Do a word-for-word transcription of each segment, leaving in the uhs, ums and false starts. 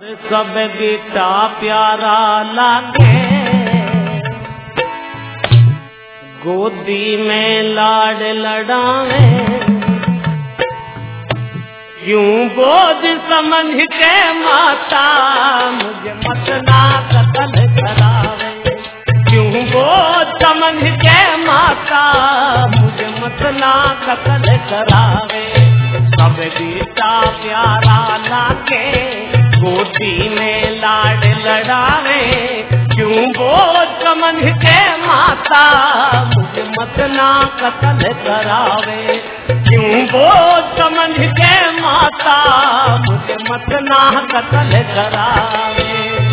सब बेटा प्यारा लागे, गोदी में लाड लड़ावे, क्यों बोझ समझ के माता मुझे मत ना कत्ल करावे, क्यों बोझ समझ के माता मुझे मत ना कत्ल करावे। सब बेटा प्यारा लागे, गोदी में लाड लड़ावे, क्यों बोझ समझ के माता मुझे मत ना कत्ल करावे, क्यों बोझ समझ के माता मुझे मत ना कत्ल करावे।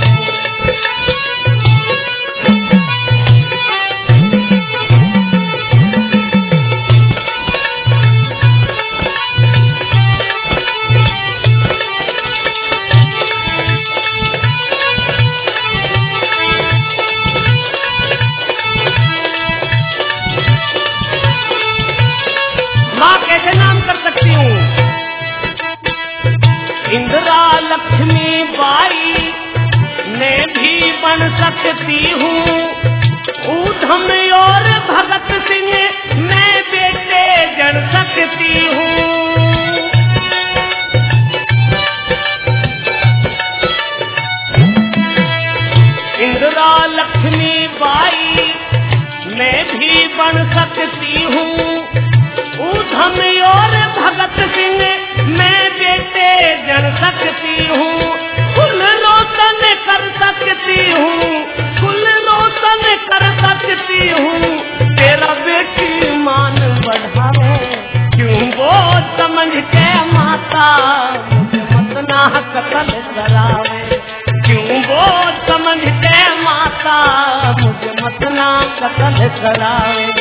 इंदिरा लक्ष्मी बाई ने भी बन सकती हूँ, ऊधम और भगत सिंह मैं बेटे जन सकती हूँ। इंदिरा लक्ष्मी बाई मैं भी बन सकती हूँ, ऊधम और भगत सिंह मैं बेटे जन सकती हूँ। कुल रोशन कर सकती हूँ, कुल रोशन कर सकती हूँ, तेरा बेटी मान बढ़ावे, क्यों बोझ समझ के माता मुझे मत ना कत्ल करावे, क्यों बोझ समझ के माता मुझे मत ना कत्ल करावे।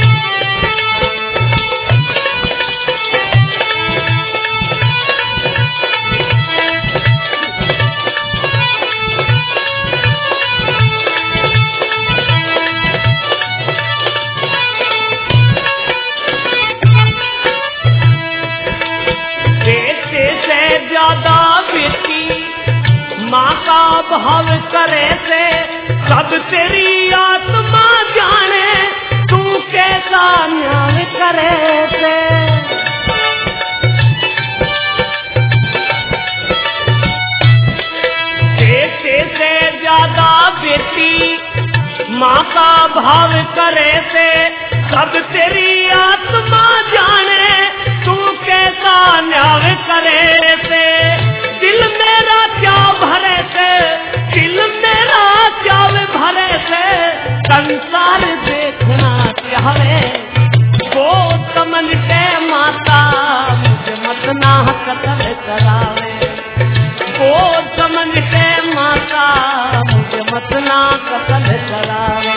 ज्यादा बेटी माँ का भाव करे से, सब तेरी आत्मा जाने तू कैसा न्याय करे से। बेटे से ज्यादा बेटी माँ का भाव करे से, सब तेरी आत्मा जाने तू कैसा न्याय करे से। दिल मेरा क्या भरे से, दिल मेरा क्या भरे से, संसार देखना चाहे, वो समझ के माता मुझे मत ना कत्ल करावे, वो समझ के माता मुझे मत ना कत्ल करावे।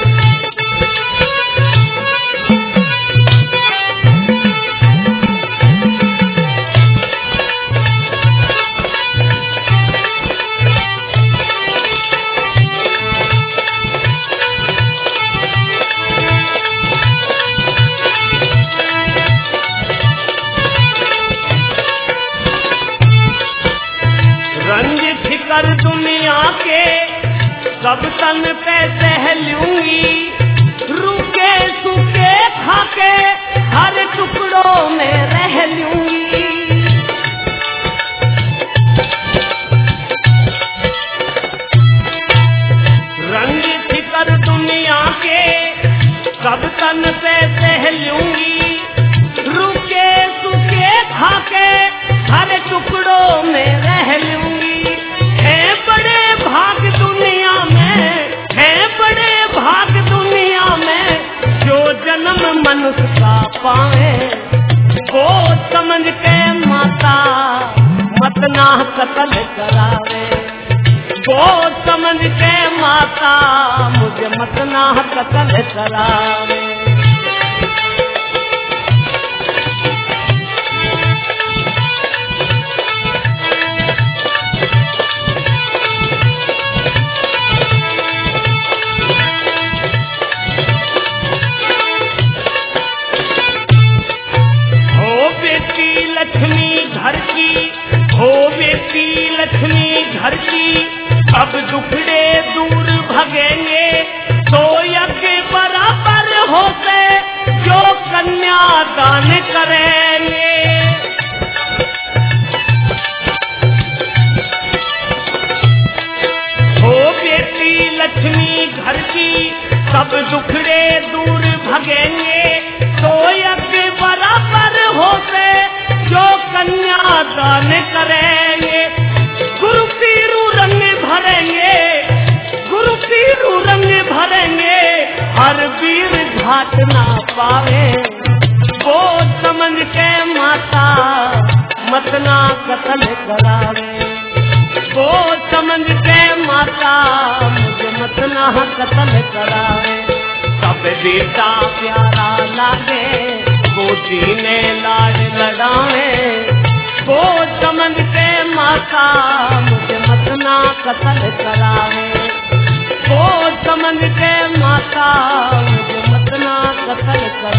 कर दुनिया के सब तन पे सह लूंगी, रूखे सूखे खाके हर टुकड़ों में रह लूंगी। रंग फिकर दुनिया के सब तन पे सह लूंगी, रूखे सूखे खाके हर टुकड़ों में रह लूंगी। है बड़े भाग दुनिया में, है बड़े भाग दुनिया में, जो जन्म मनुष्य का पावे, वो समझ के माता मत ना कत्ल करावे, वो समझ के माता मुझे मत ना कत्ल करावे। लक्ष्मी घर की हो बेटी लक्ष्मी घर की अब दुखड़े दूर भगेंगे, तो यज्ञ बराबर होते जो कन्या दान करेंगे। हो बेटी लक्ष्मी घर की सब दुखड़े दूर भगेंगे, तो यज्ञ बराबर होते जो कन्या दान करेंगे। गुरु पीरू रंग भरेंगे, गुरु पीरू रंग भरेंगे, हर वीर घाट ना पावे। वो समझ के माता मतना कत्ल करावे, वो समझ के माता मुझे मतना कत्ल करावे। सब बेटा प्यारा लागे, गोदी में लाड लगावे, वो समझ के माता मुझे मतना कत्ल करावे, वो समझ के माता मुझे मतना कत्ल करावे।